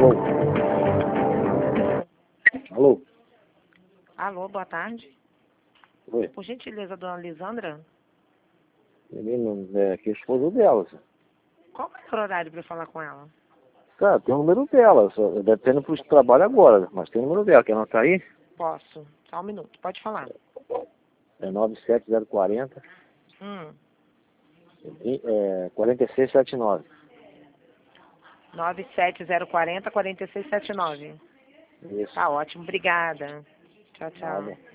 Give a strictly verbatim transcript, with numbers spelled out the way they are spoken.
Alô? Alô? Alô, boa tarde. Oi. Por gentileza, dona Lisandra, Menino, é que é esposa dela. Senhor. qual é o melhor horário para falar com ela? Cara, tem o número dela. Só, deve ter indo pro trabalho agora, mas tem o número dela. Quer anotar aí? Posso. Só um minuto. Pode falar. É nove sete zero quatro zero, Hum. é, quatro seis sete nove. nove sete zero quatro zero, quatro seis sete nove. Isso. Tá ótimo. Obrigada. Tchau, tchau. Nada.